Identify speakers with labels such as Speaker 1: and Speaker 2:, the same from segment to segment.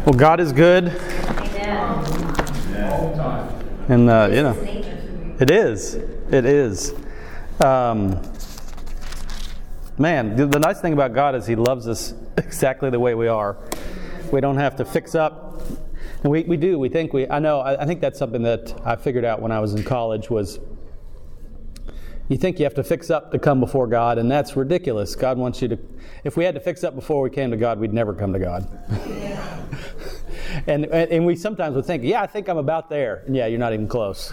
Speaker 1: Well, God is good. And, it is. It is. Man, the nice thing about God is He loves us exactly the way we are. We don't have to fix up. And we do. We think we... I think that's something that I figured out when I was in college was... You think you have to fix up to come before God, and that's ridiculous. God wants you to... If we had to fix up before we came to God, we'd never come to God. And we sometimes would think, yeah, I think I'm about there. And yeah, you're not even close.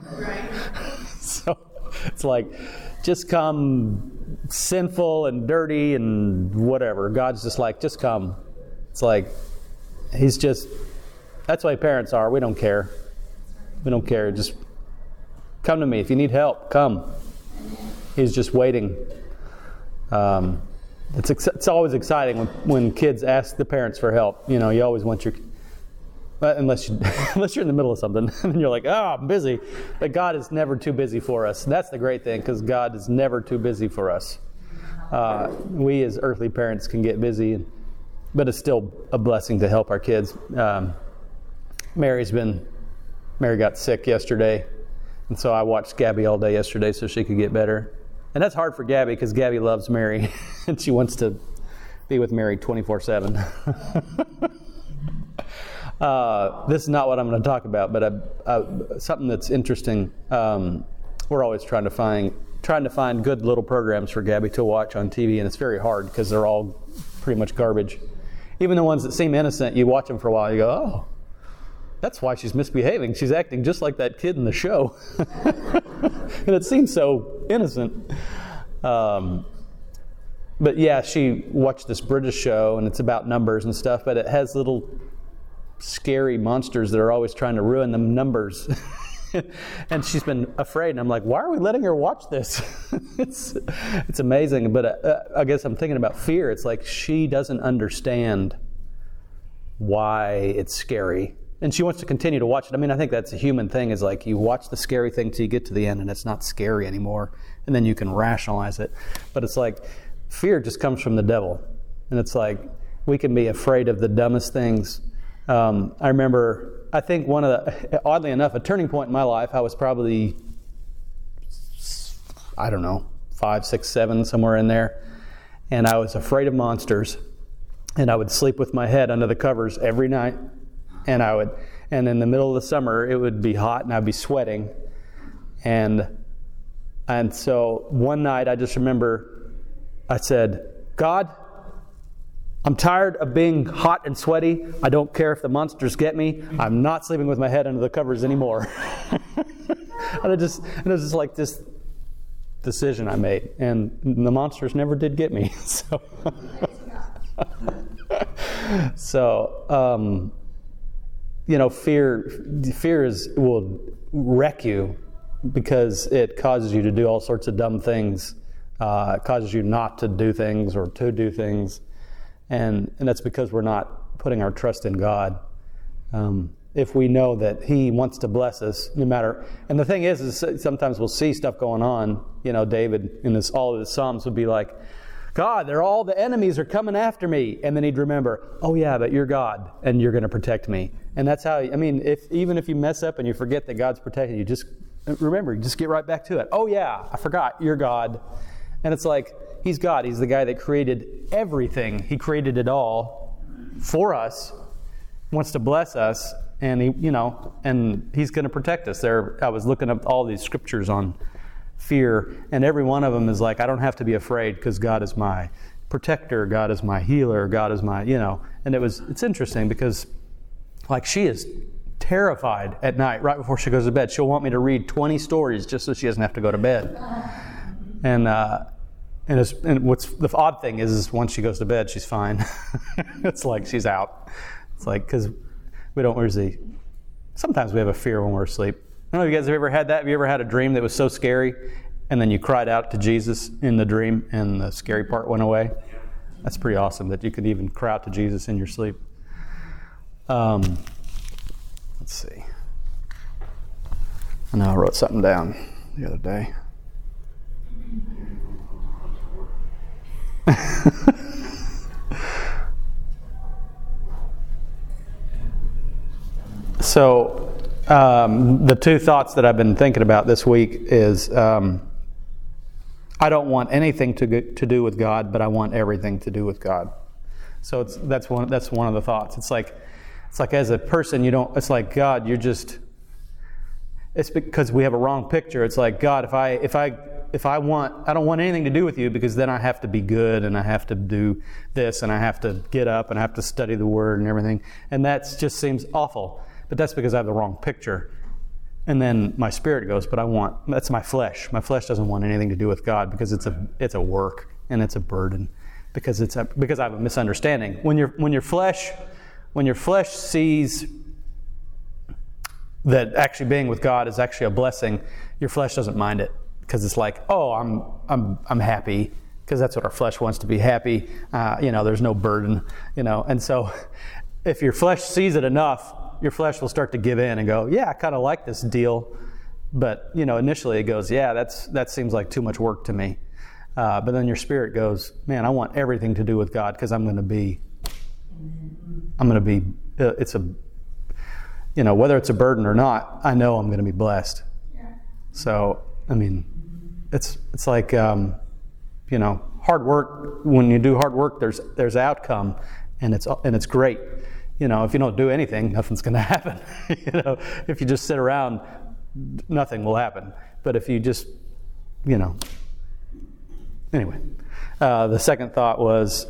Speaker 1: So it's like, just come sinful and dirty and whatever. God's just like, just come. It's like, He's just... That's why parents are. We don't care. We don't care. Just come to me. If you need help, come. He's just waiting. It's always exciting when kids ask the parents for help. You know, you always want your... Unless you're in the middle of something, and you're like, oh, I'm busy. But God is never too busy for us. That's the great thing, because God is never too busy for us. We as earthly parents can get busy, but it's still a blessing to help our kids. Mary got sick yesterday, and so I watched Gabby all day yesterday so she could get better. And that's hard for Gabby because Gabby loves Mary and she wants to be with Mary 24/7. This is not what I'm going to talk about, but something that's interesting. We're always trying to find good little programs for Gabby to watch on TV, and it's very hard because they're all pretty much garbage. Even the ones that seem innocent, you watch them for a while, you go, oh, that's why she's misbehaving. She's acting just like that kid in the show. And it seems so innocent. But yeah, she watched this British show, and it's about numbers and stuff, but it has little scary monsters that are always trying to ruin the numbers. And she's been afraid, and I'm like, why are we letting her watch this? It's amazing. But I guess I'm thinking about fear. It's like she doesn't understand why it's scary. And she wants to continue to watch it. I mean, I think that's a human thing, is like you watch the scary thing till you get to the end and it's not scary anymore. And then you can rationalize it. But it's like fear just comes from the devil. And it's like we can be afraid of the dumbest things. I remember, I think oddly enough, a turning point in my life, I was probably, 5, 6, 7, somewhere in there. And I was afraid of monsters. And I would sleep with my head under the covers every night. And in the middle of the summer, it would be hot and I'd be sweating. And so one night I just remember I said, God, I'm tired of being hot and sweaty. I don't care if the monsters get me. I'm not sleeping with my head under the covers anymore. And it was just like this decision I made. And the monsters never did get me. Fear will wreck you because it causes you to do all sorts of dumb things. It causes you not to do things or to do things. And that's because we're not putting our trust in God. If we know that He wants to bless us, no matter... And the thing is sometimes we'll see stuff going on. You know, David in all of his Psalms would be like, God, all the enemies are coming after me. And then he'd remember, oh yeah, but you're God and you're going to protect me. And that's how, even if you mess up and you forget that God's protecting you, just remember, just get right back to it. Oh yeah, I forgot, you're God. And it's like, He's God. He's the guy that created everything. He created it all for us, wants to bless us, and and He's going to protect us. I was looking up all these scriptures on fear, and every one of them is like, I don't have to be afraid because God is my protector, God is my healer, God is my, and it's interesting because like she is terrified at night right before she goes to bed. She'll want me to read 20 stories just so she doesn't have to go to bed. And what's the odd thing is once she goes to bed, she's fine. It's like she's out. It's like, because we don't usually, sometimes we have a fear when we're asleep. I don't know if you guys have ever had that. Have you ever had a dream that was so scary and then you cried out to Jesus in the dream and the scary part went away? That's pretty awesome that you could even cry out to Jesus in your sleep. Let's see. I know I wrote something down the other day. So the two thoughts that I've been thinking about this week is I don't want anything to do with God, but I want everything to do with God. So that's one of the thoughts. It's like as a person, you don't. It's like, God, you're just. It's because we have a wrong picture. It's like, God, if I want, I don't want anything to do with you, because then I have to be good and I have to do this and I have to get up and I have to study the Word and everything. And that just seems awful. But that's because I have the wrong picture. And then my spirit goes, but that's my flesh. My flesh doesn't want anything to do with God, because it's a work and it's a burden, because I have a misunderstanding. When your flesh sees that actually being with God is actually a blessing, your flesh doesn't mind it, because it's like, oh, I'm happy, because that's what our flesh wants, to be happy. There's no burden, And so, if your flesh sees it enough, your flesh will start to give in and go, yeah, I kind of like this deal, but initially it goes, yeah, that seems like too much work to me. But then your spirit goes, man, I want everything to do with God, because I'm going to be. It's a. Whether it's a burden or not, I know I'm going to be blessed. Yeah. So, it's like, hard work. When you do hard work, there's outcome, and it's great. If you don't do anything, nothing's going to happen. If you just sit around, nothing will happen. But if you just, anyway, the second thought was.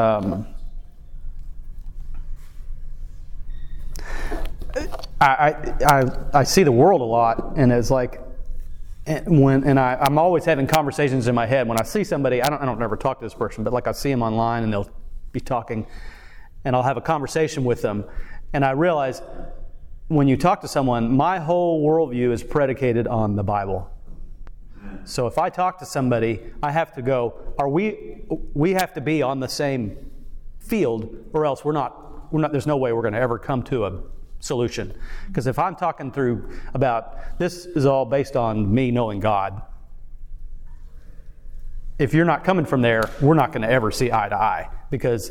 Speaker 1: I see the world a lot, and it's like, I'm always having conversations in my head when I see somebody. I don't never talk to this person, but like I see them online and they'll be talking, and I'll have a conversation with them, and I realize when you talk to someone, my whole worldview is predicated on the Bible. So if I talk to somebody, I have to go, we have to be on the same field, or else we're not. There's no way we're going to ever come to a solution. Because if I'm talking through about, this is all based on me knowing God. If you're not coming from there, we're not going to ever see eye to eye. Because,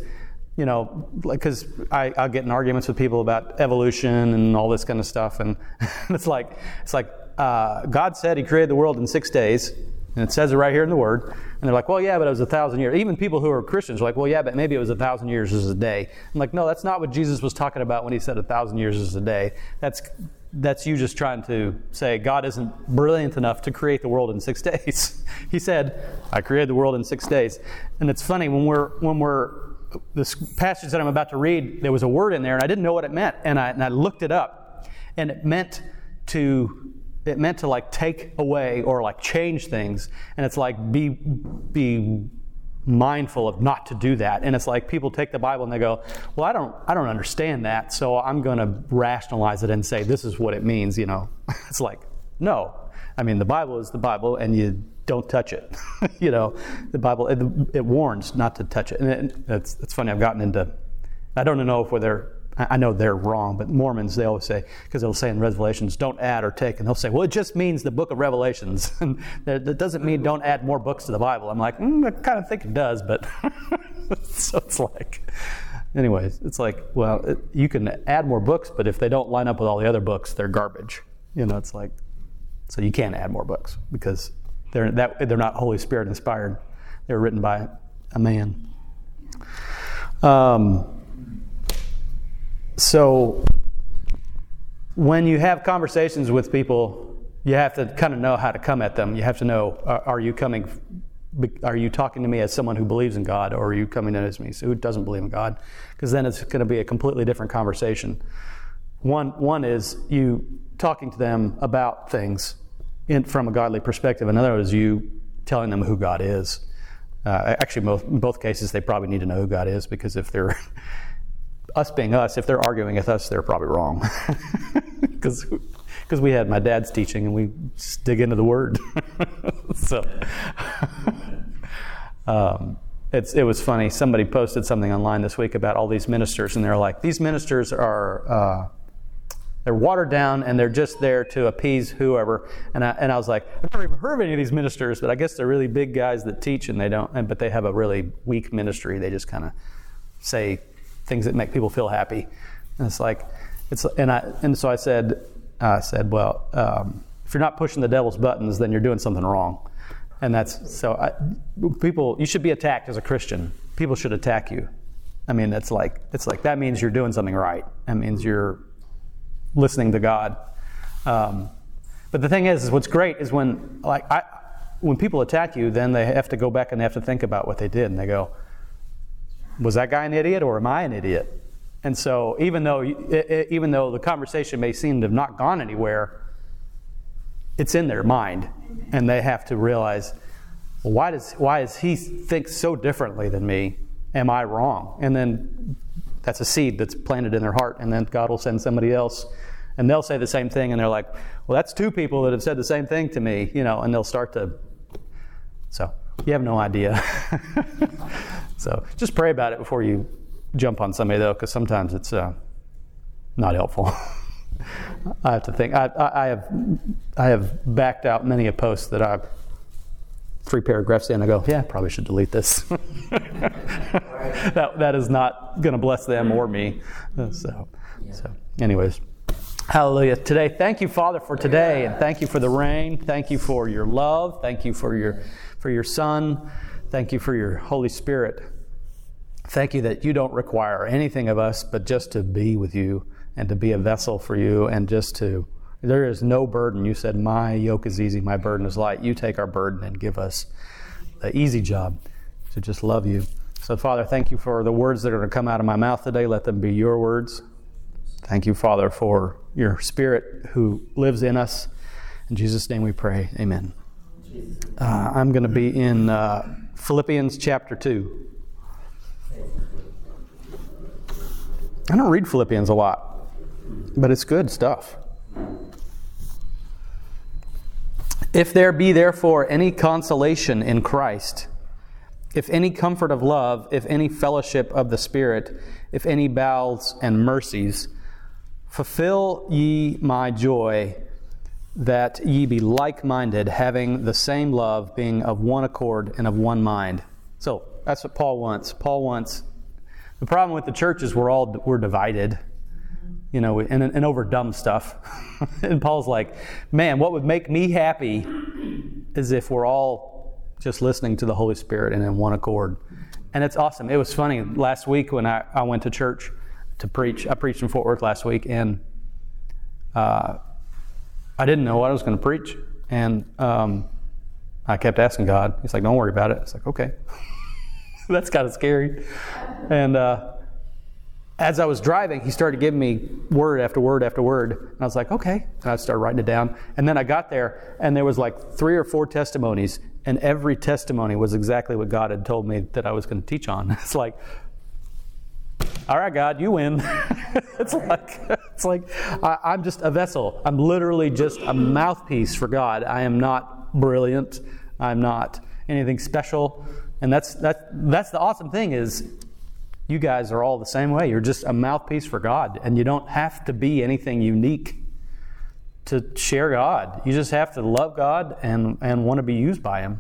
Speaker 1: I'll get in arguments with people about evolution and all this kind of stuff, and it's like God said He created the world in 6 days, and it says it right here in the Word. And they're like, well, yeah, but it was 1,000 years. Even people who are Christians are like, well, yeah, but maybe it was 1,000 years is a day. I'm like, no, that's not what Jesus was talking about when He said 1,000 years is a day. That's you just trying to say God isn't brilliant enough to create the world in 6 days. He said, I created the world in 6 days. And it's funny, when we're this passage that I'm about to read, there was a word in there, and I didn't know what it meant. And I looked it up, and it meant to like take away or like change things, and it's like be mindful of not to do that. And it's like people take the Bible and they go, well, I don't understand that, so I'm going to rationalize it and say this is what it means. It's like, no, the Bible is the Bible, and you don't touch it. The Bible it warns not to touch it. And it's funny. I've gotten into. I don't know I know they're wrong, but Mormons, they always say, because they'll say in Revelations, don't add or take, and they'll say, well, it just means the book of Revelations. And that doesn't mean don't add more books to the Bible. I'm like, I kind of think it does, but so it's like, anyways, it's like, well, you can add more books, but if they don't line up with all the other books, they're garbage. It's like, so you can't add more books because they're not Holy Spirit inspired. They're written by a man. So when you have conversations with people, you have to kind of know how to come at them. You have to know, are you talking to me as someone who believes in God, or are you coming in as me who doesn't believe in God? Because then it's going to be a completely different conversation. One is you talking to them about things from a godly perspective. Another is you telling them who God is. Actually, in both cases, they probably need to know who God is, because if they're us being us, if they're arguing with us, they're probably wrong. Because we had my dad's teaching and we dig into the Word. So it was funny. Somebody posted something online this week about all these ministers, and they're like, these ministers are they're watered down and they're just there to appease whoever. And I was like, I've never even heard of any of these ministers, but I guess they're really big guys that teach, and but they have a really weak ministry. They just kind of say things that make people feel happy. And it's like, So I said, well, if you're not pushing the devil's buttons, then you're doing something wrong. And you should be attacked as a Christian. People should attack you. I mean, it's like that means you're doing something right. That means you're listening to God. But the thing is what's great is when people attack you, then they have to go back and they have to think about what they did, and they go, was that guy an idiot or am I an idiot? And so even though the conversation may seem to have not gone anywhere, it's in their mind, and they have to realize, well, why does he think so differently than me? Am I wrong? And then that's a seed that's planted in their heart, and then God will send somebody else, and they'll say the same thing, and they're like, well, that's two people that have said the same thing to me, and they'll start to. So you have no idea. So just pray about it before you jump on somebody, though, because sometimes it's not helpful. I have to think. I have backed out many a post that I've 3 paragraphs in. I go, yeah, I probably should delete this. that is not going to bless them or me. So anyways, hallelujah. Today, thank you, Father, for today, and thank you for the rain. Thank you for your love. Thank you for your Son. Thank you for your Holy Spirit. Thank you that you don't require anything of us but just to be with you and to be a vessel for you, and there is no burden. You said, my yoke is easy, my burden is light. You take our burden and give us the easy job to just love you. So, Father, thank you for the words that are going to come out of my mouth today. Let them be your words. Thank you, Father, for your Spirit who lives in us. In Jesus' name we pray. Amen. I'm going to be in Philippians chapter 2. I don't read Philippians a lot, but it's good stuff. If there be therefore any consolation in Christ, if any comfort of love, if any fellowship of the Spirit, if any bowels and mercies, fulfill ye my joy, that ye be like-minded, having the same love, being of one accord and of one mind. So that's what Paul wants. The problem with the church is we're divided, and over dumb stuff. And Paul's like, man, what would make me happy is if we're all just listening to the Holy Spirit and in one accord. And it's awesome. It was funny, last week when I went to church to preach, I preached in Fort Worth last week, and I didn't know what I was going to preach. And I kept asking God. He's like, don't worry about it. It's like, okay. That's kind of scary. And as I was driving, he started giving me word after word after word. And I was like, okay. And I started writing it down. And then I got there, and there was like 3 or 4 testimonies. And every testimony was exactly what God had told me that I was going to teach on. It's like, all right, God, you win. It's like I'm just a vessel. I'm literally just a mouthpiece for God. I am not brilliant. I'm not anything special. And that's the awesome thing is you guys are all the same way. You're just a mouthpiece for God, and you don't have to be anything unique to share God. You just have to love God and want to be used by Him.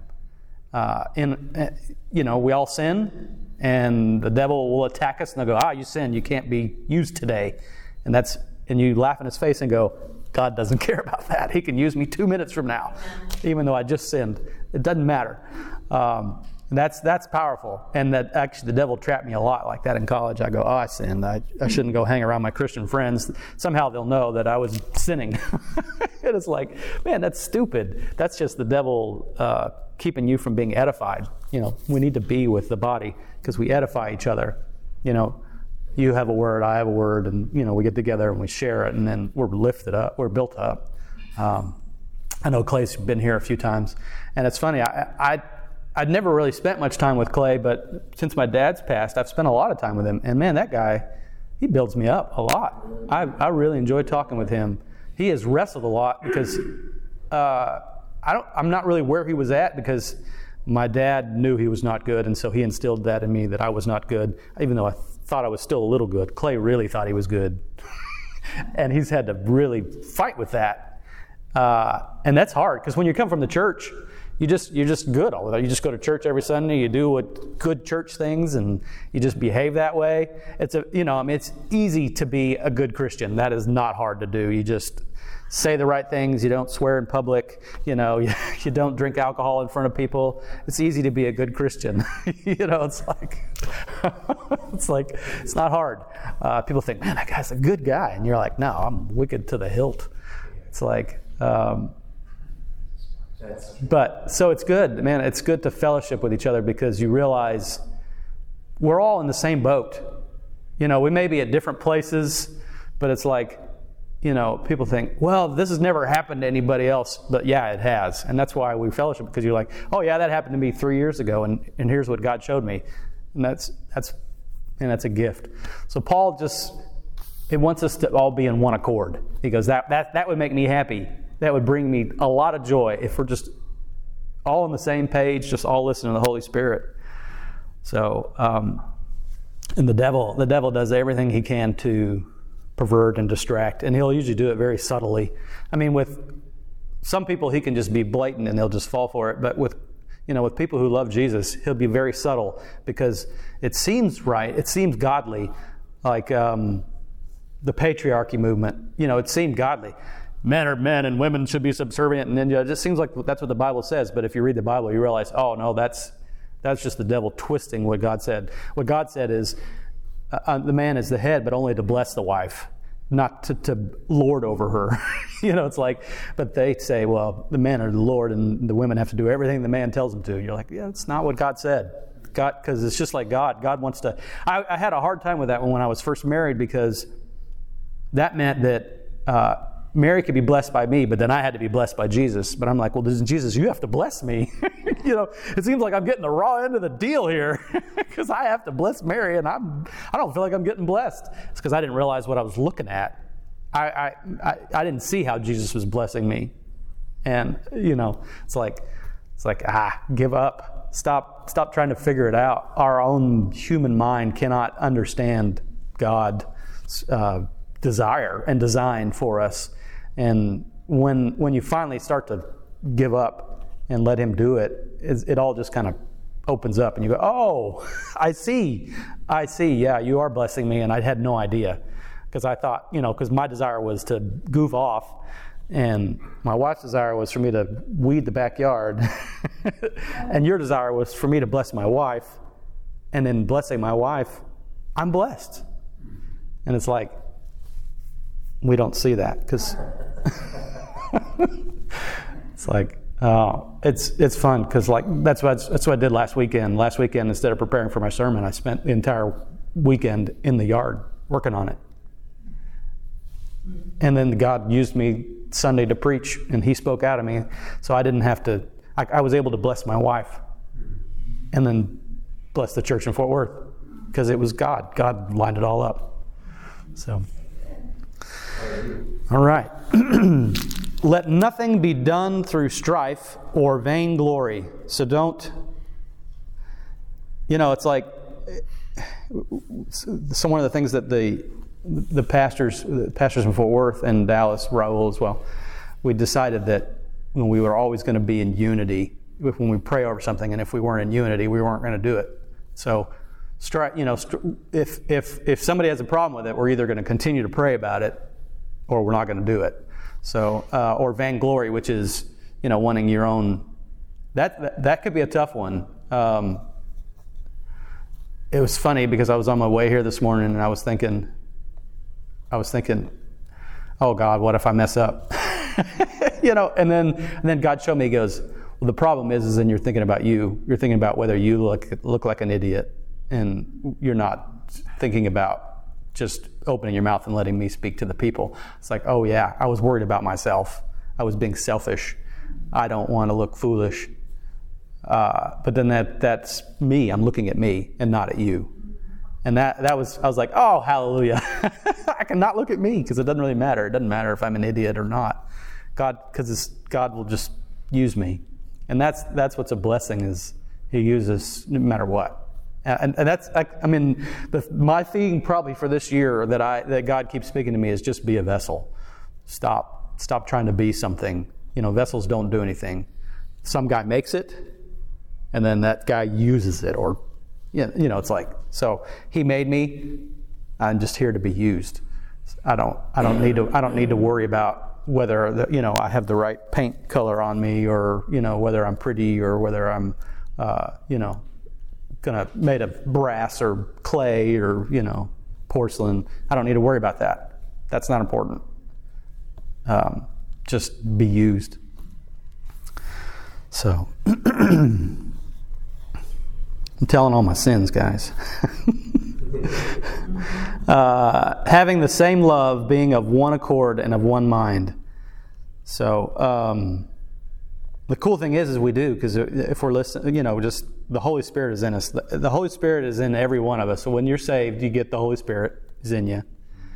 Speaker 1: We all sin, and the devil will attack us, and they'll go, you sinned, you can't be used today. And you laugh in his face and go, God doesn't care about that. He can use me 2 minutes from now, even though I just sinned. It doesn't matter. That's powerful. And that actually the devil trapped me a lot like that in college. I go, I sinned. I shouldn't go hang around my Christian friends. Somehow they'll know that I was sinning. And it's like, man, that's stupid. That's just the devil keeping you from being edified. We need to be with the body because we edify each other. You have a word, I have a word, and we get together and we share it, and then we're lifted up, we're built up. I know Clay's been here a few times, and it's funny. I'd never really spent much time with Clay, but since my dad's passed, I've spent a lot of time with him. And man, that guy, he builds me up a lot. I really enjoy talking with him. He has wrestled a lot because I'm not really where he was at because my dad knew he was not good, and so he instilled that in me that I was not good, even though I thought I was still a little good. Clay really thought he was good. And he's had to really fight with that. And that's hard because when you come from the church, you're just good all the time. You just go to church every Sunday. You do good church things, and you just behave that way. It's easy to be a good Christian. That is not hard to do. You just say the right things. You don't swear in public. You don't drink alcohol in front of people. It's easy to be a good Christian. It's not hard. People think, man, that guy's a good guy, and you're like, no, I'm wicked to the hilt. It's like. But so it's good, man. It's good to fellowship with each other because you realize we're all in the same boat. We may be at different places, but it's like, people think, well, this has never happened to anybody else. But yeah, it has. And that's why we fellowship, because you're like, oh yeah, that happened to me 3 years ago, and here's what God showed me. And that's a gift. So Paul it wants us to all be in one accord. He goes, that would make me happy. That would bring me a lot of joy if we're just all on the same page, just all listening to the Holy Spirit. So, and the devil does everything he can to pervert and distract, and he'll usually do it very subtly. I mean, with some people, he can just be blatant and they'll just fall for it. But with people who love Jesus, he'll be very subtle because it seems right, it seems godly, like the patriarchy movement. It seemed godly. Men are men and women should be subservient, and then it just seems like that's what the Bible says. But if you read the Bible, you realize, oh no, that's just the devil twisting what God said. What God said is the man is the head, but only to bless the wife, not to lord over her. It's like, but they say, well, the men are the Lord, and the women have to do everything the man tells them to. You're like, yeah, it's not what God said. God, because it's just like God. God wants to. I had a hard time with that when I was first married, because that meant that. Mary could be blessed by me, but then I had to be blessed by Jesus. But I'm like, well, Jesus, you have to bless me. It seems like I'm getting the raw end of the deal here because I have to bless Mary, and I don't feel like I'm getting blessed. It's because I didn't realize what I was looking at. I didn't see how Jesus was blessing me, and it's like give up. Stop trying to figure it out. Our own human mind cannot understand God's desire and design for us. And when you finally start to give up and let Him do it, it all just kind of opens up, and you go, oh, I see, yeah, you are blessing me, and I had no idea. Because I thought, because my desire was to goof off, and my wife's desire was for me to weed the backyard, and your desire was for me to bless my wife, and in blessing my wife, I'm blessed. And it's like, we don't see that, because it's like, it's fun, because like that's what I did last weekend. Last weekend, instead of preparing for my sermon, I spent the entire weekend in the yard working on it. And then God used me Sunday to preach, and He spoke out of me, so I didn't have to. I was able to bless my wife, and then bless the church in Fort Worth, because it was God. God lined it all up. So. All right. Let nothing be done through strife or vainglory. So don't, it's like, so one of the things that the pastors in Fort Worth and Dallas, Raul as well, we decided that when we were always going to be in unity, when we pray over something, and if we weren't in unity, we weren't going to do it. So, if somebody has a problem with it, we're either going to continue to pray about it, or we're not going to do it. So, or vainglory, which is, wanting your own. That could be a tough one. It was funny because I was on my way here this morning, and I was thinking, oh God, what if I mess up? And then God showed me. He goes, well, the problem is then you're thinking about you. You're thinking about whether you look like an idiot, and you're not thinking about just opening your mouth and letting me speak to the people. It's like, oh yeah, I was worried about myself. I was being selfish. I don't want to look foolish. But then that's me. I'm looking at me and not at you. And I was like, oh, hallelujah. I can not look at me, because it doesn't really matter. It doesn't matter if I'm an idiot or not. Because God will just use me. And that's what's a blessing, is He uses no matter what. And that's, my theme probably for this year that God keeps speaking to me is just be a vessel. Stop trying to be something. Vessels don't do anything. some guy makes it, and then that guy uses it, or it's like, so he made me. I'm just here to be used. I don't need to worry about whether I have the right paint color on me, or whether I'm pretty, or whether I'm made of brass or clay or porcelain. I don't need to worry about that. That's not important. Just be used. So I'm telling all my sins, guys. Having the same love, being of one accord and of one mind. So the cool thing is we do, because if we're listening, just the Holy Spirit is in us. The Holy Spirit is in every one of us. So when you're saved, you get the Holy Spirit is in you.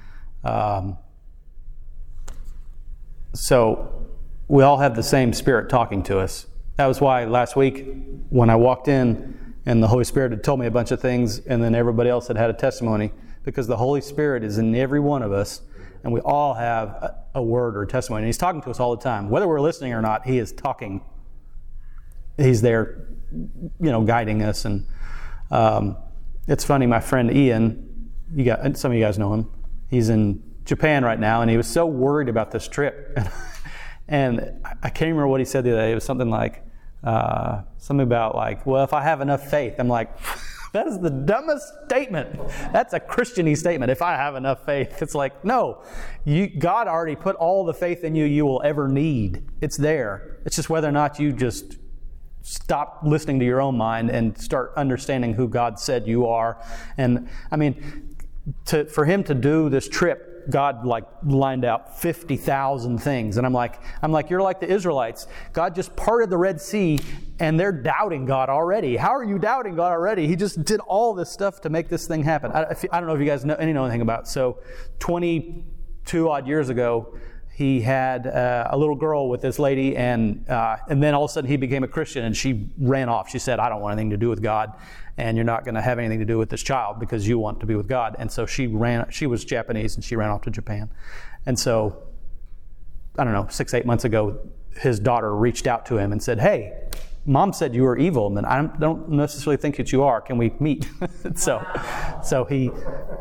Speaker 1: So we all have the same Spirit talking to us. That was why last week when I walked in and the Holy Spirit had told me a bunch of things, and then everybody else had a testimony, because the Holy Spirit is in every one of us, and we all have a word or a testimony. And He's talking to us all the time. Whether we're listening or not, He is talking. He's there, guiding us. And it's funny, my friend Ian, some of you guys know him. He's in Japan right now, and he was so worried about this trip. And I can't remember what he said the other day. It was something like, something about well, if I have enough faith. I'm like, that is the dumbest statement. That's a Christian-y statement. If I have enough faith. It's like, no, God already put all the faith in you will ever need. It's there. It's just whether or not you just stop listening to your own mind and start understanding who God said you are. And I mean, for Him to do this trip, God lined out 50,000 things. And I'm like, you're like the Israelites. God just parted the Red Sea, and they're doubting God already. How are you doubting God already? He just did all this stuff to make this thing happen. I don't know if you guys know anything about it. So 22 odd years ago, he had a little girl with this lady, and then all of a sudden he became a Christian, and she ran off. She said, I don't want anything to do with God, and you're not going to have anything to do with this child because you want to be with God. And so she was Japanese, and she ran off to Japan. And so, I don't know, 6-8 months ago, his daughter reached out to him and said, hey, Mom said you were evil, and I don't necessarily think that you are. Can we meet? So he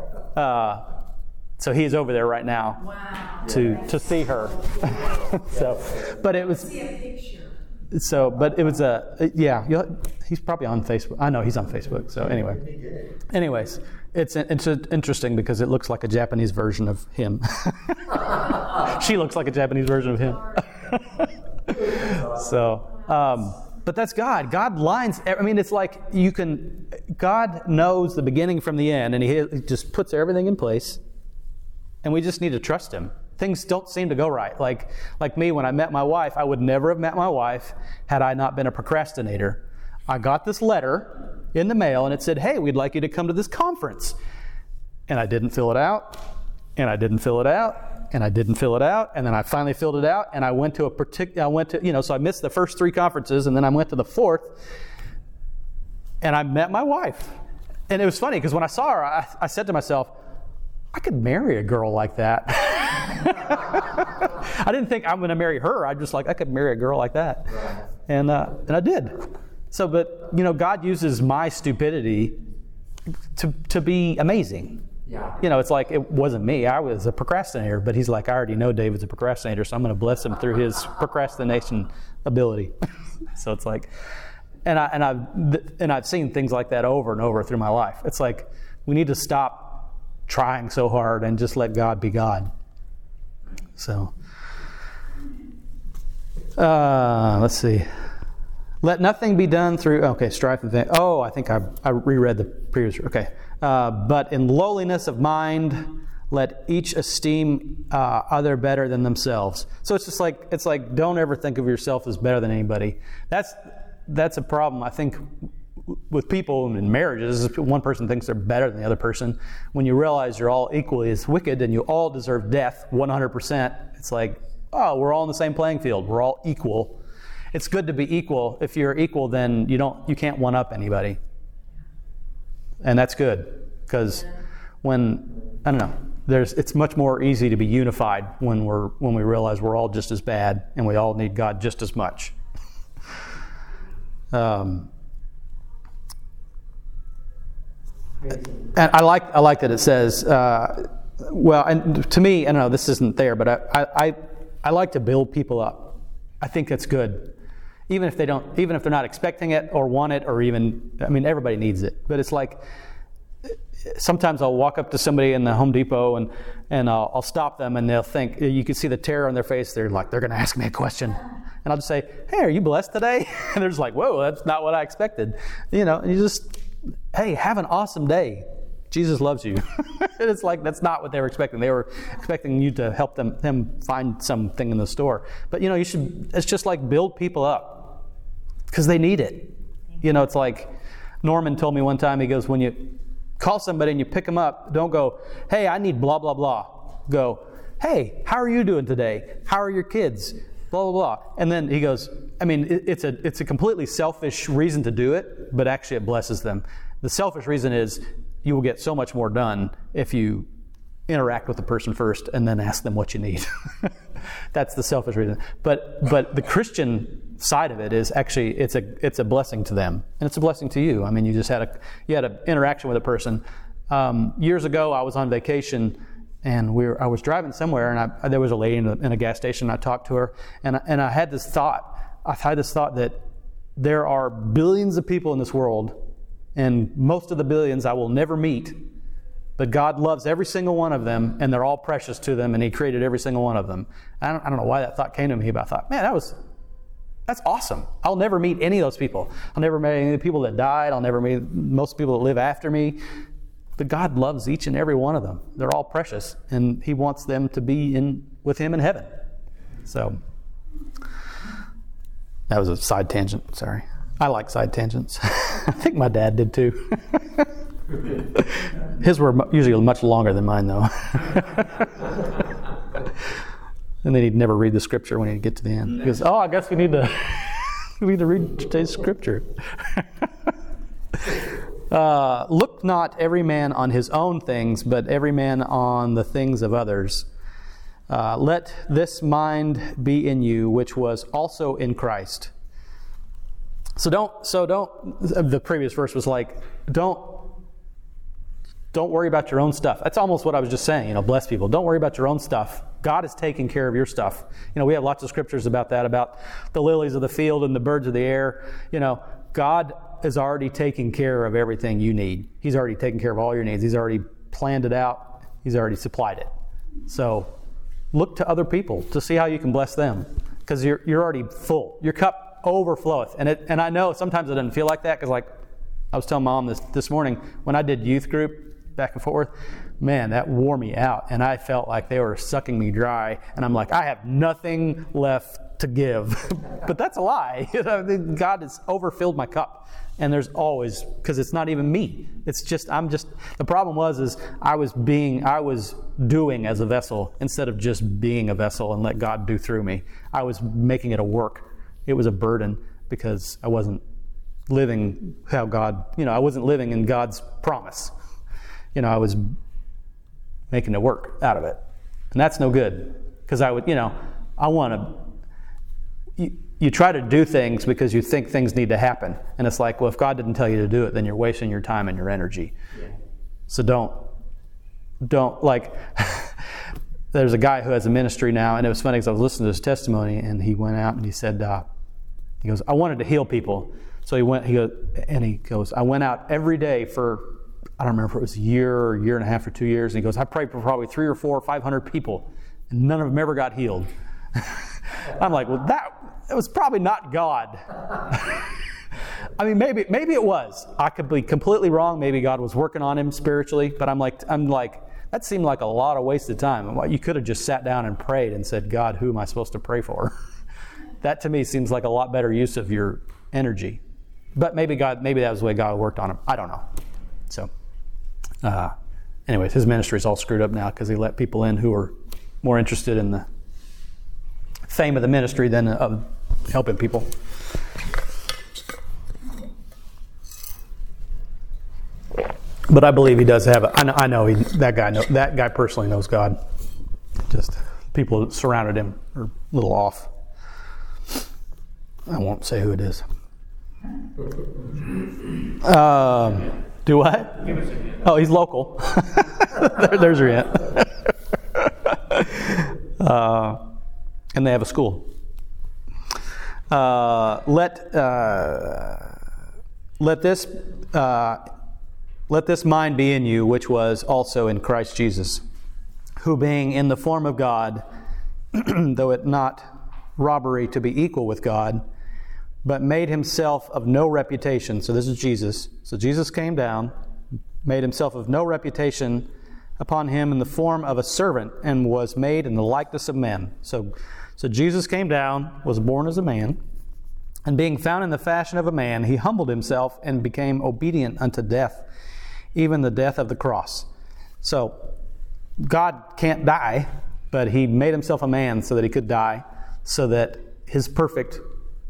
Speaker 1: is over there right now.
Speaker 2: Wow.
Speaker 1: to see her. But it was. So, but it was he's probably on Facebook. I know he's on Facebook. So anyways, it's interesting because it looks like a Japanese version of him. She looks like a Japanese version of him. So, but that's God. God lines. I mean, it's like God knows the beginning from the end, and He just puts everything in place. And we just need to trust Him. Things don't seem to go right. Like me, when I met my wife, I would never have met my wife had I not been a procrastinator. I got this letter in the mail, and it said, hey, we'd like you to come to this conference. And I didn't fill it out, and I didn't fill it out, and I didn't fill it out, and then I finally filled it out, and I went to so I missed the first 3 conferences, and then I went to the 4th, and I met my wife. And it was funny, because when I saw her, I said to myself, I could marry a girl like that. I didn't think I'm going to marry her. I just I could marry a girl like that. Right. And I did. So, but, God uses my stupidity to be amazing. Yeah. It's like it wasn't me. I was a procrastinator, but He's like, I already know David's a procrastinator, so I'm going to bless him through his procrastination ability. So it's like, and I've seen things like that over and over through my life. It's like we need to stop trying so hard and just let God be God. So, let's see. Let nothing be done through, strife and vain. Oh, I think I reread the previous, okay. But in lowliness of mind, let each esteem other better than themselves. So it's like don't ever think of yourself as better than anybody. That's a problem, I think, with people in marriages. One person thinks they're better than the other person. When you realize you're all equally as wicked and you all deserve death 100%, it's like, oh, we're all on the same playing field. We're all equal. It's good to be equal. If you're equal, then you can't one up anybody. And that's good, because it's much more easy to be unified when we realize we're all just as bad and we all need God just as much. And I like that it says, well, and to me, I don't know, this isn't there, but I like to build people up. I think that's good. Even if they're not expecting it or want it, or even, I mean, everybody needs it. But it's like, sometimes I'll walk up to somebody in the Home Depot and I'll stop them, and they'll think, you can see the terror on their face. They're like, they're going to ask me a question. And I'll just say, hey, are you blessed today? And they're just like, whoa, that's not what I expected. And you just, hey, have an awesome day. Jesus loves you. And it's like, that's not what they were expecting. They were expecting you to help them find something in the store. But, it's just like build people up because they need it. It's like Norman told me one time, he goes, when you call somebody and you pick them up, don't go, hey, I need blah, blah, blah. Go, hey, how are you doing today? How are your kids? Blah, blah, blah. And then he goes, I mean, it's a completely selfish reason to do it, but actually it blesses them. The selfish reason is you will get so much more done if you interact with the person first and then ask them what you need. That's the selfish reason. But the Christian side of it is actually it's a blessing to them, and it's a blessing to you. I mean, you had an interaction with a person. Years ago, I was on vacation, and I was driving somewhere, and there was a lady in a gas station. And I talked to her, and I had this thought. I've had this thought that there are billions of people in this world, and most of the billions I will never meet. But God loves every single one of them, and they're all precious to them, and He created every single one of them. I don't know why that thought came to me, but I thought, man, that's awesome. I'll never meet any of those people. I'll never meet any of the people that died. I'll never meet most people that live after me. But God loves each and every one of them. They're all precious, and He wants them to be with Him in heaven. So that was a side tangent. Sorry. I like side tangents. I think my dad did too. His were usually much longer than mine, though. And then he'd never read the scripture when he'd get to the end. He goes, "Oh, I guess we need to read today's scripture." Look not every man on his own things, but every man on the things of others. Let this mind be in you, which was also in Christ. So don't. The previous verse was like, don't worry about your own stuff. That's almost what I was just saying. Bless people. Don't worry about your own stuff. God is taking care of your stuff. We have lots of scriptures about that, about the lilies of the field and the birds of the air. God is already taking care of everything you need. He's already taken care of all your needs. He's already planned it out. He's already supplied it. So look to other people to see how you can bless them, because you're already full. Your cup overfloweth. And I know sometimes it doesn't feel like that, because like I was telling Mom this morning, when I did youth group back and forth, man, that wore me out, and I felt like they were sucking me dry, and I'm like, I have nothing left to give. But that's a lie. God has overfilled my cup, and there's always, because it's not even me. It's just the problem was I was doing as a vessel instead of just being a vessel and let God do through me. I was making it a work. It was a burden because I wasn't living how God, I wasn't living in God's promise. I was making it work out of it. And that's no good, because I would, I want to, you try to do things because you think things need to happen. And it's like, well, if God didn't tell you to do it, then you're wasting your time and your energy. Yeah. So don't like, there's a guy who has a ministry now, and it was funny because I was listening to his testimony, and he went out and he said, he goes, I wanted to heal people. So he goes, I went out every day for, I don't remember if it was a year and a half or 2 years. And he goes, I prayed for probably 300 or 400 or 500 people, and none of them ever got healed. I'm like, well, that was probably not God. I mean, maybe it was. I could be completely wrong. Maybe God was working on him spiritually. But I'm like, that seemed like a lot of wasted time. You could have just sat down and prayed and said, God, who am I supposed to pray for? That to me seems like a lot better use of your energy. But maybe that was the way God worked on him. I don't know. So, anyways, his ministry is all screwed up now because he let people in who are more interested in the fame of the ministry than of helping people. But I believe he does have I know that guy personally knows God. Just people that surrounded him are a little off. I won't say who it is. Do what? Oh, he's local. There's your hint. And they have a school. Let this mind be in you, which was also in Christ Jesus, who being in the form of God, though it not robbery to be equal with God, but made himself of no reputation. So this is Jesus. So Jesus came down, made himself of no reputation, upon him in the form of a servant, and was made in the likeness of men. So Jesus came down, was born as a man, and being found in the fashion of a man, he humbled himself and became obedient unto death, even the death of the cross. So God can't die, but he made himself a man so that he could die, so that his perfect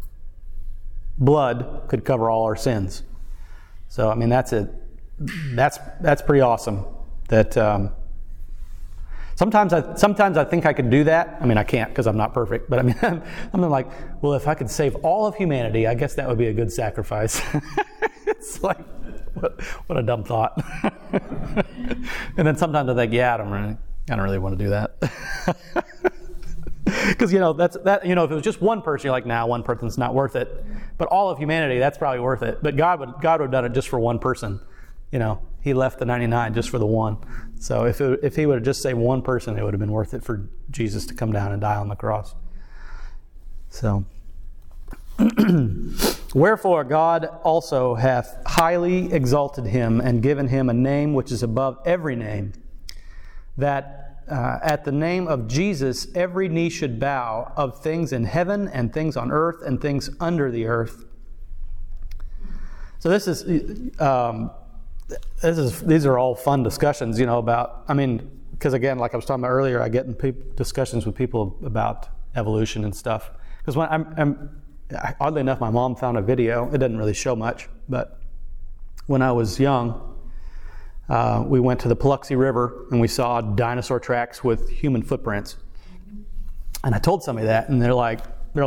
Speaker 1: blood could cover all our sins. So, I mean, that's it. That's pretty awesome. That sometimes I think I could do that. I mean, I can't because I'm not perfect. But I mean, I'm like, well, if I could save all of humanity, I guess that would be a good sacrifice. It's like, what a dumb thought. And then sometimes I think, yeah, I don't really want to do that. Because if it was just one person, you're like, nah, one person's not worth it. But all of humanity, that's probably worth it. But God would have done it just for one person. He left the 99 just for the one. So if he would have just saved one person, it would have been worth it for Jesus to come down and die on the cross. So, wherefore God also hath highly exalted him and given him a name which is above every name, that at the name of Jesus every knee should bow, of things in heaven and things on earth and things under the earth. So these are all fun discussions, about, because again, like I was talking about earlier, I get in discussions with people about evolution and stuff. Because when oddly enough, my mom found a video. It doesn't really show much, but when I was young, we went to the Paluxy River and we saw dinosaur tracks with human footprints. And I told somebody that, and they're like,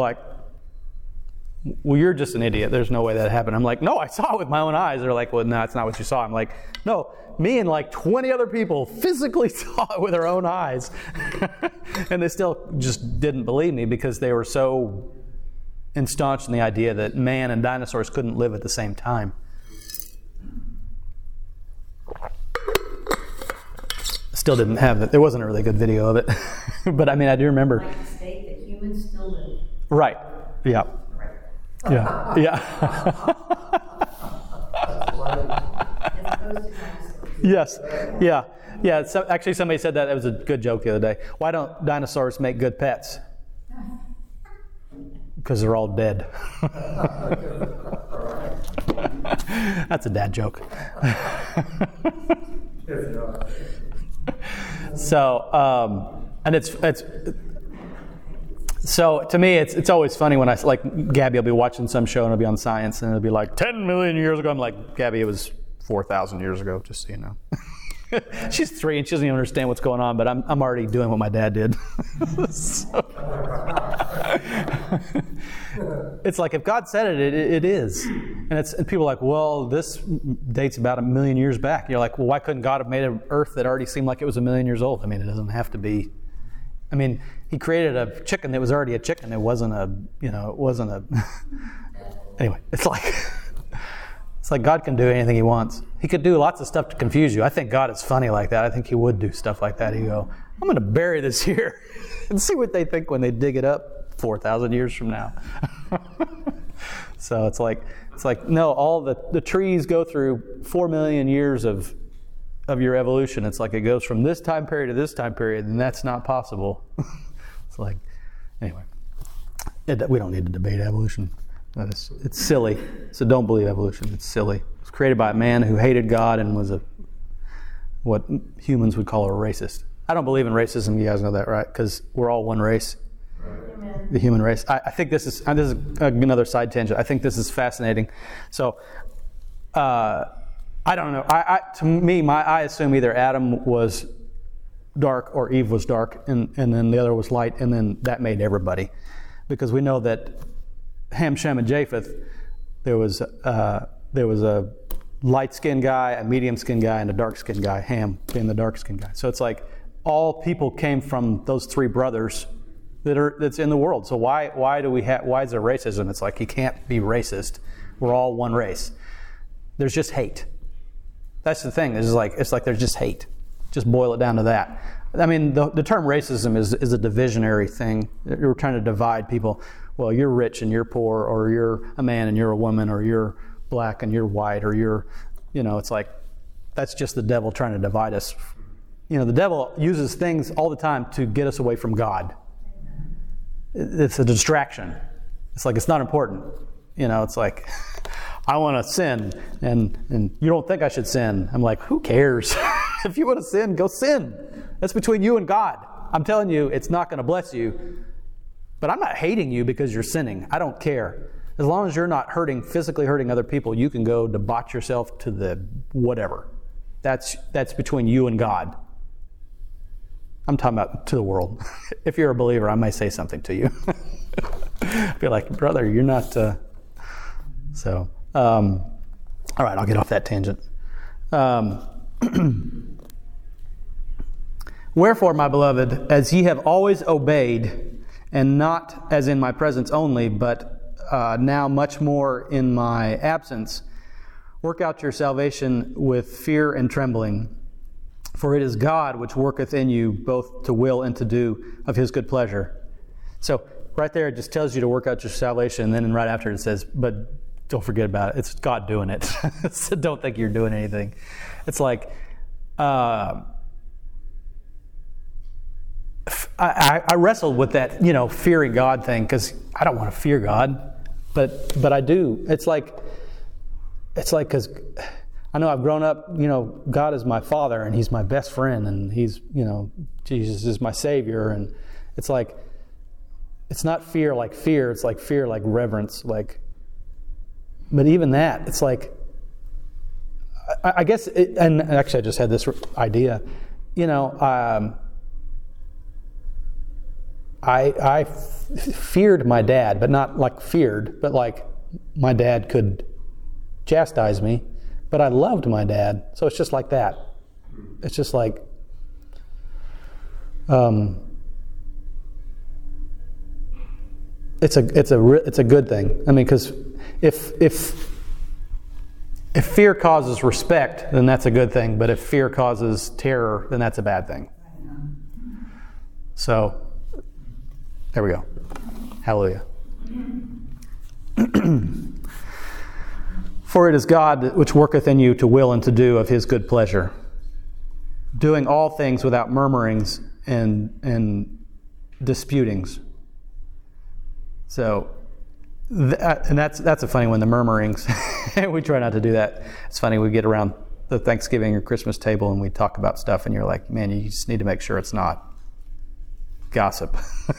Speaker 1: well, you're just an idiot. There's no way that happened. I'm like, no, I saw it with my own eyes. They're like, well, no, it's not what you saw. I'm like, no, me and like 20 other people physically saw it with our own eyes. And they still just didn't believe me because they were so ensconced in the idea that man and dinosaurs couldn't live at the same time. Still didn't have it. There wasn't a really good video of it. But I do remember.
Speaker 2: Like to state that humans still live.
Speaker 1: Right. Yeah. Yeah. Yeah. Yes. Yeah. Yeah. So actually, somebody said that. It was a good joke the other day. Why don't dinosaurs make good pets? Because they're all dead. That's a dad joke. So, and it's so to me, it's always funny when Gabby will be watching some show and it'll be on science and it'll be like 10 million years ago. I'm like, Gabby, it was 4,000 years ago, just so you know. She's 3 and she doesn't even understand what's going on, but I'm already doing what my dad did. It's like if God said it, it is. And people are like, well, this dates about 1 million years back. And you're like, well, why couldn't God have made an earth that already seemed like it was 1 million years old? It doesn't have to be. He created a chicken that was already a chicken. It wasn't a. Anyway, it's like God can do anything He wants. He could do lots of stuff to confuse you. I think God is funny like that. I think He would do stuff like that. He'd go, I'm going to bury this here and see what they think when they dig it up 4,000 years from now. So it's like no, all the trees go through 4 million years of your evolution. It's like it goes from this time period to this time period, and that's not possible. It's like, anyway, we don't need to debate evolution. It's silly. So don't believe evolution. It's silly. It was created by a man who hated God and was what humans would call a racist. I don't believe in racism. You guys know that, right? Because we're all one race. Amen. The human race. I think this is another side tangent. I think this is fascinating. So, I don't know. To me, I assume either Adam was dark or Eve was dark, and then the other was light, and then that made everybody. Because we know that Ham, Shem, and Japheth there was a light-skinned guy, a medium-skinned guy, and a dark-skinned guy, Ham being the dark-skinned guy. So it's like all people came from those three brothers that's in the world. So why is there racism? It's like you can't be racist. We're all one race. There's just hate. That's the thing. It's like there's just hate. Just boil it down to that. I mean, the term racism is a divisionary thing. You're trying to divide people. Well, you're rich and you're poor, or you're a man and you're a woman, or you're black and you're white, or you're, it's like that's just the devil trying to divide us. The devil uses things all the time to get us away from God. It's a distraction. It's like it's not important. It's like I want to sin, and you don't think I should sin. I'm like, who cares? If you want to sin, go sin. That's between you and God. I'm telling you, it's not going to bless you. But I'm not hating you because you're sinning. I don't care. As long as you're not physically hurting other people, you can go debauch yourself to the whatever. That's between you and God. I'm talking about to the world. If you're a believer, I may say something to you. Be like, brother, you're not... all right, I'll get off that tangent. Wherefore, my beloved, as ye have always obeyed, and not as in my presence only, but now much more in my absence, work out your salvation with fear and trembling. For it is God which worketh in you both to will and to do of his good pleasure. So right there it just tells you to work out your salvation, and then right after it says, but don't forget about it. It's God doing it. So don't think you're doing anything. It's like, I wrestled with that, fearing God thing, because I don't want to fear God, but I do. It's like because I know I've grown up, God is my Father and He's my best friend, and He's, Jesus is my Savior, and it's like, it's not fear like fear, it's like fear like reverence, but even that, it's like, I guess, and actually I just had this idea, I feared my dad, but not like feared, but like my dad could chastise me, but I loved my dad. So it's just like that. It's just like, it's a good thing. I mean, because if fear causes respect, then that's a good thing. But if fear causes terror, then that's a bad thing. So, there we go. Hallelujah. For it is God which worketh in you to will and to do of his good pleasure, doing all things without murmurings and disputings. So, and that's a funny one, the murmurings. We try not to do that. It's funny, we get around the Thanksgiving or Christmas table and we talk about stuff, and you're like, man, you just need to make sure it's not gossip.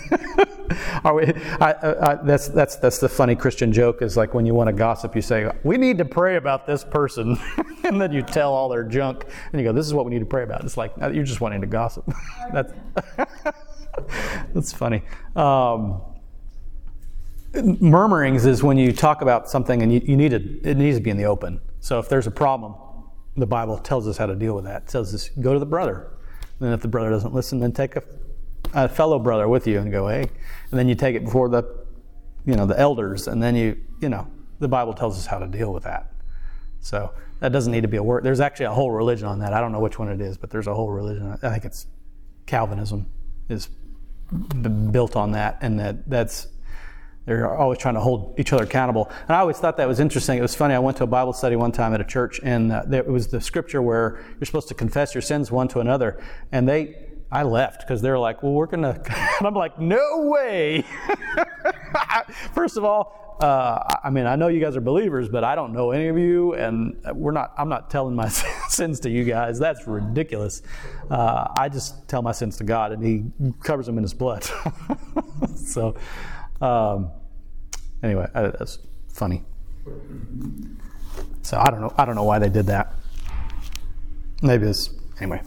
Speaker 1: That's the funny Christian joke, is like when you want to gossip, you say, we need to pray about this person. And then you tell all their junk and you go, this is what we need to pray about. It's like, you're just wanting to gossip. That's funny. Murmurings is when you talk about something and it needs to be in the open. So if there's a problem, the Bible tells us how to deal with that. It tells us, go to the brother. And then if the brother doesn't listen, then take a fellow brother with you and go, hey, and then you take it before the elders, and then the Bible tells us how to deal with that. So that doesn't need to be a word. There's actually a whole religion on that. I don't know which one it is, but there's a whole religion. I think it's Calvinism is built on that, and they're always trying to hold each other accountable. And I always thought that was interesting. It was funny. I went to a Bible study one time at a church, and it was the scripture where you're supposed to confess your sins one to another, and I left because they were like, well, we're going to... And I'm like, no way! First of all, I know you guys are believers, but I don't know any of you, and I'm not telling my sins to you guys. That's ridiculous. I just tell my sins to God, and He covers them in His blood. So, anyway, that's funny. So I don't know why they did that. Maybe anyway.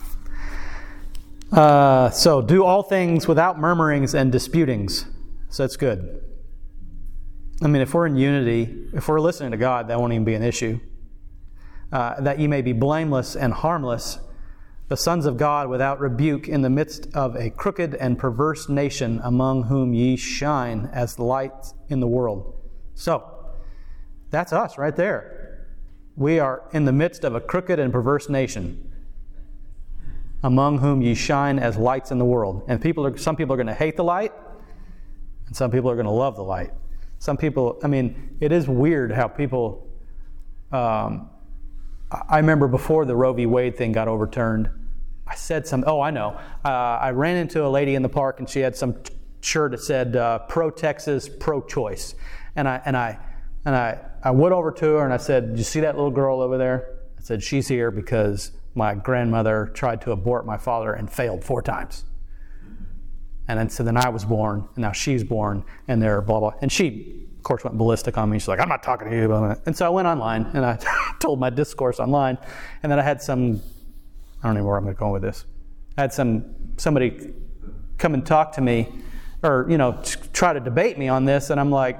Speaker 1: So do all things without murmurings and disputings. So that's good. I mean, if we're in unity, if we're listening to God, that won't even be an issue. That ye may be blameless and harmless, the sons of God without rebuke in the midst of a crooked and perverse nation, among whom ye shine as lights in the world. So, that's us right there. We are in the midst of a crooked and perverse nation, among whom ye shine as lights in the world. And some people are going to hate the light, and some people are going to love the light. Some people, I mean, it is weird how people... I remember before the Roe v. Wade thing got overturned, I said something. Oh, I know. I ran into a lady in the park, and she had some shirt that said "Pro-Texas, pro-choice," and I went over to her and I said, "Did you see that little girl over there?" I said, "She's here because my grandmother tried to abort my father and failed 4 times." And then so then I was born, and now she's born, and they're blah blah. And she, of course, went ballistic on me. She's like, "I'm not talking to you about that." And so I went online and I told my discourse online, and then I had some. I don't know where I'm going to go with this. I had somebody come and talk to me, or try to debate me on this, and I'm like,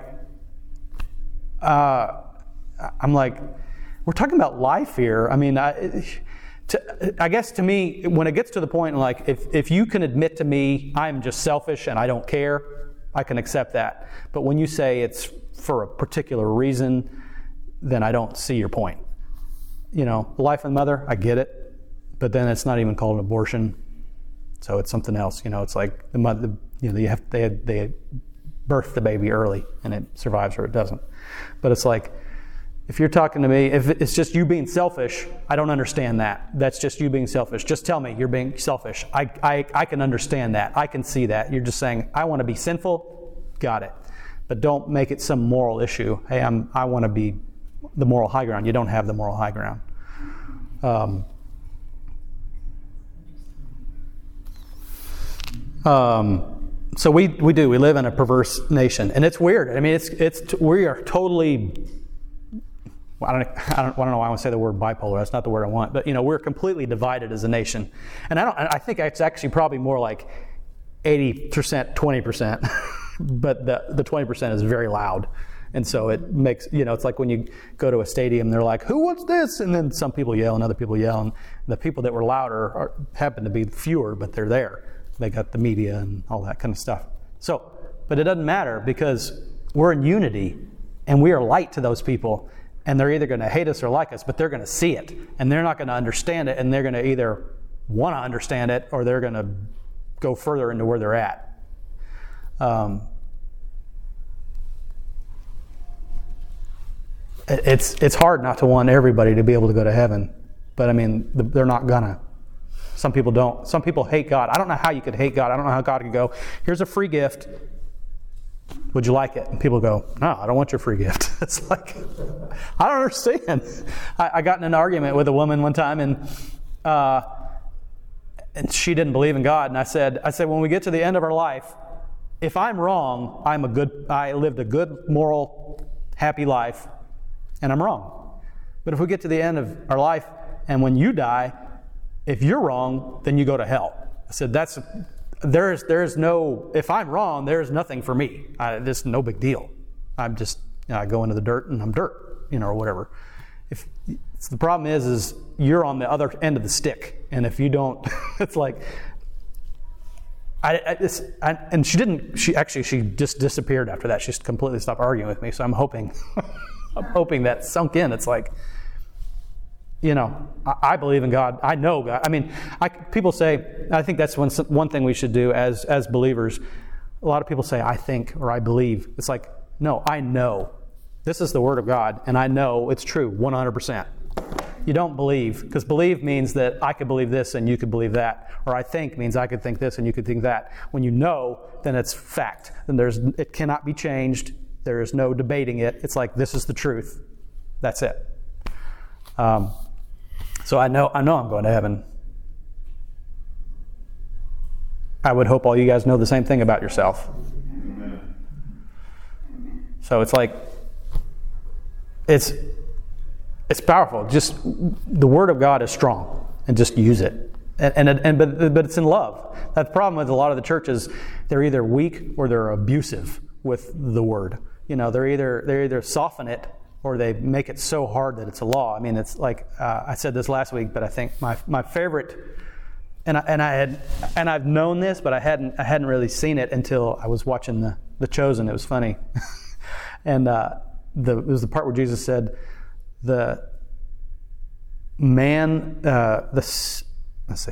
Speaker 1: we're talking about life here. I mean, I guess to me, when it gets to the point, like, if you can admit to me I'm just selfish and I don't care, I can accept that. But when you say it's for a particular reason, then I don't see your point. Life and mother, I get it. But then it's not even called an abortion, so it's something else. It's like the mother. They birth the baby early, and it survives or it doesn't. But it's like, if you're talking to me, if it's just you being selfish, I don't understand that. That's just you being selfish. Just tell me you're being selfish. I can understand that. I can see that. You're just saying, I want to be sinful. Got it. But don't make it some moral issue. Hey, I want to be the moral high ground. You don't have the moral high ground. So we do. We live in a perverse nation, and it's weird. I mean, we are totally. I don't know why I want to say the word bipolar. That's not the word I want. But we're completely divided as a nation, and I think it's actually probably more like 80%, 20%. But the 20% is very loud, and so it makes it's like when you go to a stadium, they're like, "Who wants this?" And then some people yell, and other people yell, and the people that were louder happen to be fewer, but they're there. They got the media and all that kind of stuff. So, but it doesn't matter because we're in unity and we are light to those people, and they're either going to hate us or like us, but they're going to see it and they're not going to understand it, and they're going to either want to understand it or they're going to go further into where they're at. It's hard not to want everybody to be able to go to heaven, but I mean, they're not gonna. Some people don't. Some people hate God. I don't know how you could hate God. I don't know how God could go, "Here's a free gift. Would you like it?" And people go, "No, I don't want your free gift." It's like, I don't understand. I got in an argument with a woman one time, and she didn't believe in God. And I said, when we get to the end of our life, if I'm wrong, I lived a good, moral, happy life, and I'm wrong. But if we get to the end of our life, and when you die, if you're wrong, then you go to hell. I said, there's no, if I'm wrong, there's nothing for me. This no big deal. I'm just, I go into the dirt and I'm dirt, or whatever. The problem is you're on the other end of the stick. And if you don't, it's like, and she just disappeared after that. She just completely stopped arguing with me. So I'm hoping that sunk in. It's like, I believe in God. I know God. I mean, people say, I think that's one thing we should do as believers. A lot of people say, I think, or I believe. It's like, no, I know. This is the Word of God, and I know it's true 100%. You don't believe, because believe means that I could believe this and you could believe that. Or I think means I could think this and you could think that. When you know, then it's fact. Then it cannot be changed. There is no debating it. It's like, this is the truth. That's it. So I know I'm going to heaven. I would hope all you guys know the same thing about yourself. So it's like, it's powerful. Just the Word of God is strong, and just use it. But it's in love. That's the problem with a lot of the churches. They're either weak or they're abusive with the Word. They either soften it or they make it so hard that it's a law. I mean, it's like I said this last week, but I think my favorite, and I've known this, but I hadn't really seen it until I was watching the Chosen. It was funny, and it was the part where Jesus said, "The man, let's see."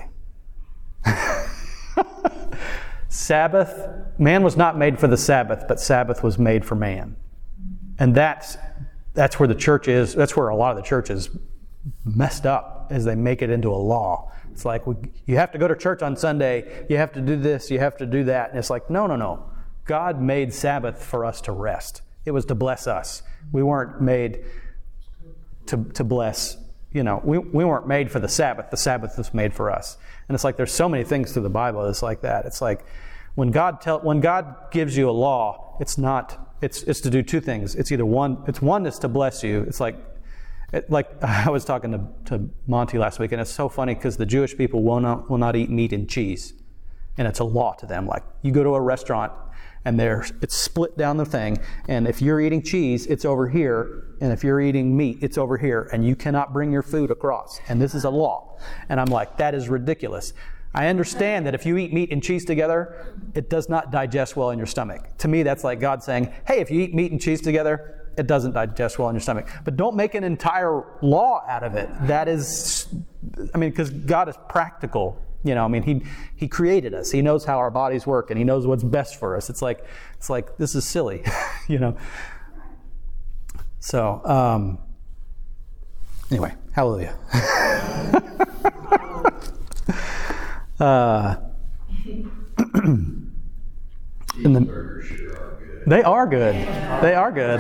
Speaker 1: Sabbath, man was not made for the Sabbath, but Sabbath was made for man. And that's where the church is. That's where a lot of the church is messed up, as they make it into a law. It's like, you have to go to church on Sunday, you have to do this, you have to do that. And it's like, no. God made Sabbath for us to rest. It was to bless us. We weren't made to bless, we weren't made for the Sabbath. The Sabbath was made for us. And it's like, there's so many things through the Bible that's like that. It's like, when God gives you a law, it's to do two things. It's either one is to bless you. It's like I was talking to Monty last week, and it's so funny because the Jewish people will not eat meat and cheese, and it's a law to them. Like, you go to a restaurant, and it's split down the thing, and if you're eating cheese, it's over here, and if you're eating meat, it's over here, and you cannot bring your food across. And this is a law. And I'm like, that is ridiculous. I understand that if you eat meat and cheese together, it does not digest well in your stomach. To me, that's like God saying, hey, if you eat meat and cheese together, it doesn't digest well in your stomach. But don't make an entire law out of it. That is, because God is practical. He created us. He knows how our bodies work, and He knows what's best for us. It's like this is silly, So, anyway, hallelujah.
Speaker 3: Cheeseburgers sure are good.
Speaker 1: They are good. They are good.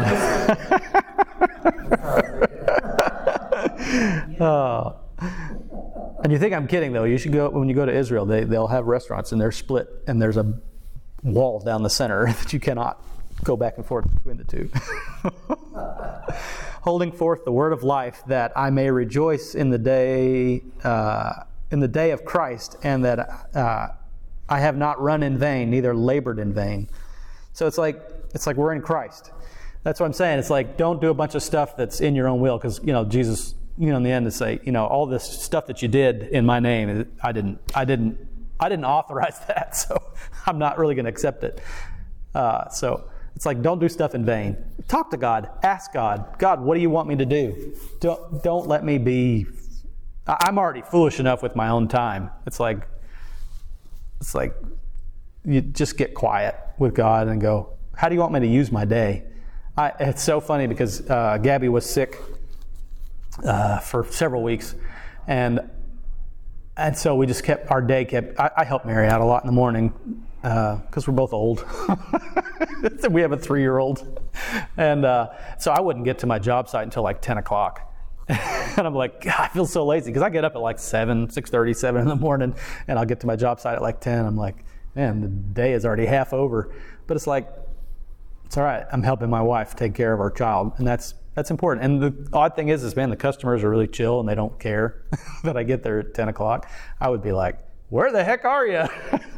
Speaker 1: And you think I'm kidding, though. You should go, when you go to Israel, they'll have restaurants, and they're split, and there's a wall down the center that you cannot go back and forth between the two. Holding forth the word of life, that I may rejoice in the day of Christ, and that I have not run in vain, neither labored in vain. So it's like we're in Christ. That's what I'm saying. It's like, don't do a bunch of stuff that's in your own will, because Jesus, in the end, to say, all this stuff that you did in my name, I didn't authorize that, so I'm not really going to accept it. So it's like, don't do stuff in vain. Talk to God. Ask God. God, what do you want me to do? Don't let me be. I'm already foolish enough with my own time. It's like you just get quiet with God and go, how do you want me to use my day? It's so funny because Gabby was sick for several weeks, and so we just kept our day. I help Mary out a lot in the morning because we're both old. We have a 3-year-old, and so I wouldn't get to my job site until like 10 o'clock. And I'm like, God, I feel so lazy because I get up at like 6:30, 7 in the morning, and I'll get to my job site at like 10. I'm like, man, the day is already half over. But it's like, it's all right. I'm helping my wife take care of our child, and that's important. And the odd thing is, the customers are really chill and they don't care that I get there at 10 o'clock. I would be like, where the heck are you?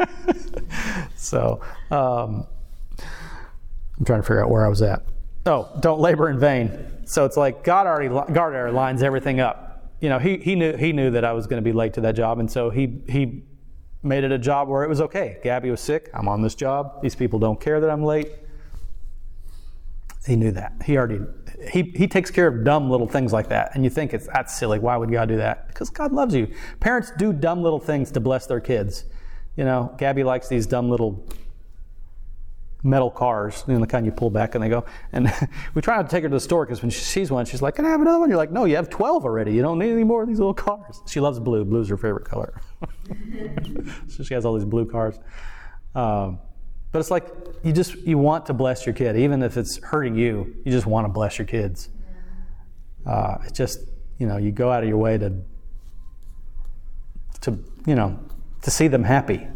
Speaker 1: So I'm trying to figure out where I was at. Oh, don't labor in vain. So it's like God already lines everything up. He knew that I was going to be late to that job, and so he made it a job where it was okay. Gabby was sick. I'm on this job. These people don't care that I'm late. He knew that. He takes care of dumb little things like that, and you think that's silly. Why would God do that? Because God loves you. Parents do dumb little things to bless their kids. Gabby likes these dumb little metal cars, the kind you pull back and they go. And we try not to take her to the store because when she sees one, she's like, can I have another one? You're like, no, you have 12 already. You don't need any more of these little cars. She loves blue. Blue's her favorite color. So she has all these blue cars. But it's like, you want to bless your kid. Even if it's hurting you, you just want to bless your kids. It's just, you go out of your way to see them happy.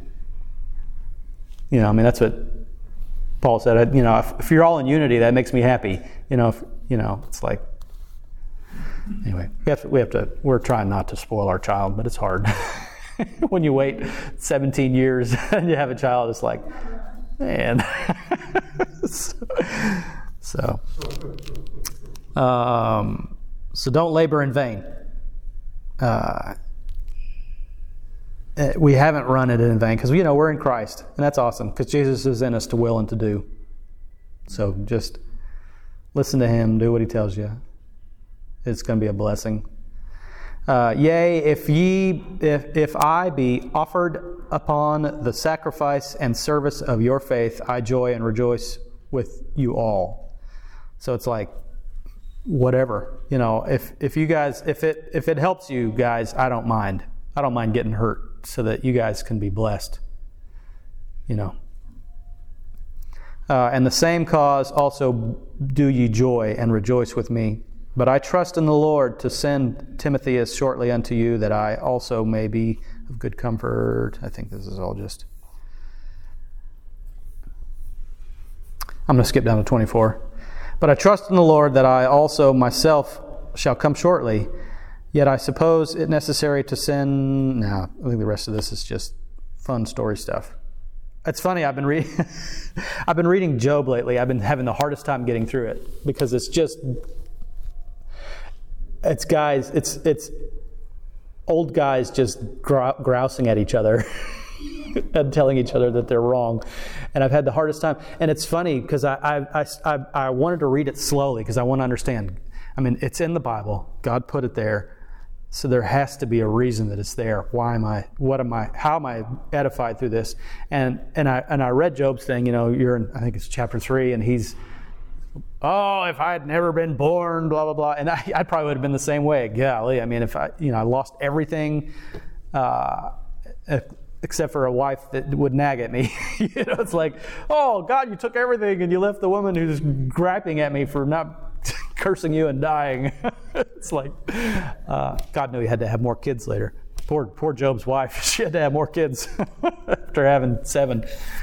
Speaker 1: That's what Paul said, if you're all in unity, that makes me happy. It's like, anyway, we're trying not to spoil our child, but it's hard. When you wait 17 years and you have a child, it's like, man. So don't labor in vain. We haven't run it in vain because we're in Christ, and that's awesome because Jesus is in us to will and to do. So just listen to Him, do what He tells you. It's going to be a blessing. Yea, if I be offered upon the sacrifice and service of your faith, I joy and rejoice with you all. So it's like, whatever, if you guys, if it helps you guys, I don't mind getting hurt so that you guys can be blessed, and the same cause also do ye joy and rejoice with me. But I trust in the Lord to send Timotheus shortly unto you, that I also may be of good comfort. I think this is all just, I'm going to skip down to 24. But I trust in the Lord that I also myself shall come shortly. Yet I suppose it necessary to send... No, I think the rest of this is just fun story stuff. It's funny, I've been reading Job lately. I've been having the hardest time getting through it because it's old guys just grousing at each other and telling each other that they're wrong. And I've had the hardest time. And it's funny because I wanted to read it slowly because I want to understand. I mean, it's in the Bible. God put it there. So there has to be a reason that it's there. Why am I? What am I? How am I edified through this? And I read Job's thing. You're in, I think it's chapter 3, and he's, if I had never been born, blah blah blah. And I probably would have been the same way. Golly, I mean, if I lost everything, except for a wife that would nag at me. It's like, oh God, you took everything and you left the woman who's griping at me for not cursing you and dying. It's like, God knew he had to have more kids later. Poor Job's wife, she had to have more kids after having 7.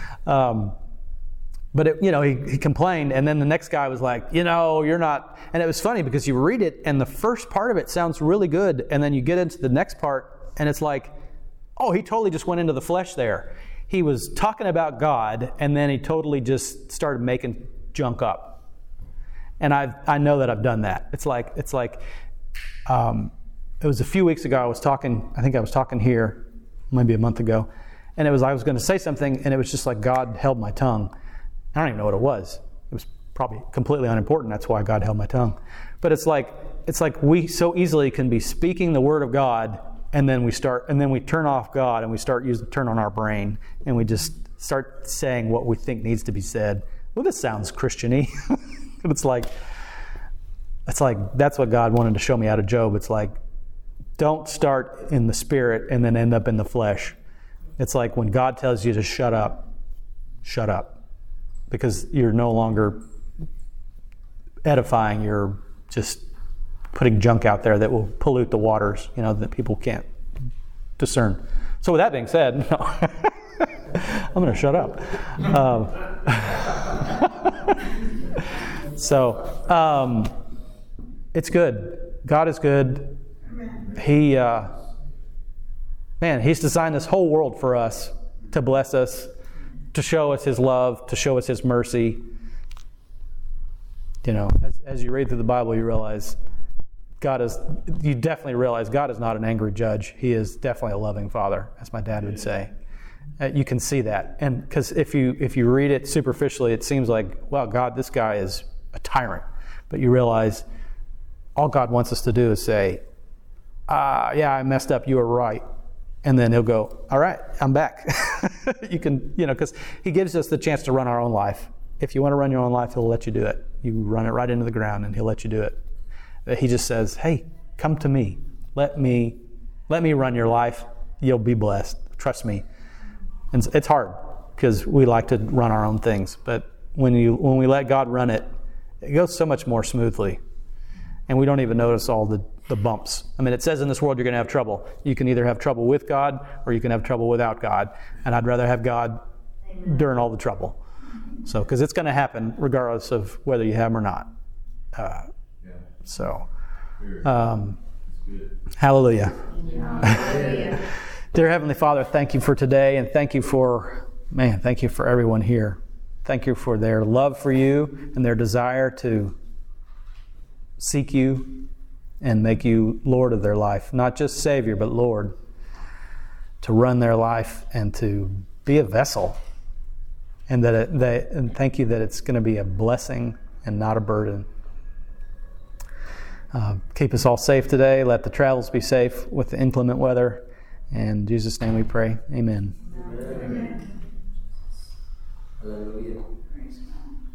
Speaker 1: But he complained, and then the next guy was like, you're not. And it was funny because you read it, and the first part of it sounds really good, and then you get into the next part, and it's like, oh, he totally just went into the flesh there. He was talking about God, and then he totally just started making junk up. And I know that I've done that. It's like it was a few weeks ago. I think I was talking here, maybe a month ago, and I was going to say something, and it was just like God held my tongue. I don't even know what it was. It was probably completely unimportant. That's why God held my tongue. But it's like we so easily can be speaking the word of God, and then we turn off God, and we turn on our brain, and we just start saying what we think needs to be said. Well, this sounds Christian-y. It's like that's what God wanted to show me out of Job. It's like, don't start in the spirit and then end up in the flesh. It's like when God tells you to shut up. Because you're no longer edifying, you're just putting junk out there that will pollute the waters, that people can't discern. So with that being said, I'm going to shut up. It's good. God is good. He's designed this whole world for us to bless us, to show us His love, to show us His mercy. As you read through the Bible, you definitely realize God is not an angry judge. He is definitely a loving Father, as my dad would say. You can see that. And because if you read it superficially, it seems like, well, God, this guy is a tyrant. But you realize all God wants us to do is say, I messed up, you were right. And then He'll go, all right, I'm back. You can, because He gives us the chance to run our own life. If you want to run your own life, He'll let you do it. You run it right into the ground and He'll let you do it. He just says, hey, come to me. Let me run your life. You'll be blessed. Trust me. And it's hard because we like to run our own things. But when we let God run it, it goes so much more smoothly. And we don't even notice all the bumps. I mean, it says in this world you're going to have trouble. You can either have trouble with God or you can have trouble without God. And I'd rather have God during all the trouble. So, because it's going to happen regardless of whether you have Him or not. Hallelujah.
Speaker 2: Hallelujah.
Speaker 1: Dear Heavenly Father, thank you for today, and thank you for everyone here. Thank you for their love for you and their desire to seek you and make you Lord of their life. Not just Savior, but Lord. To run their life and to be a vessel. And and thank you that it's going to be a blessing and not a burden. Keep us all safe today. Let the travels be safe with the inclement weather. In Jesus' name we pray. Amen.
Speaker 2: Amen.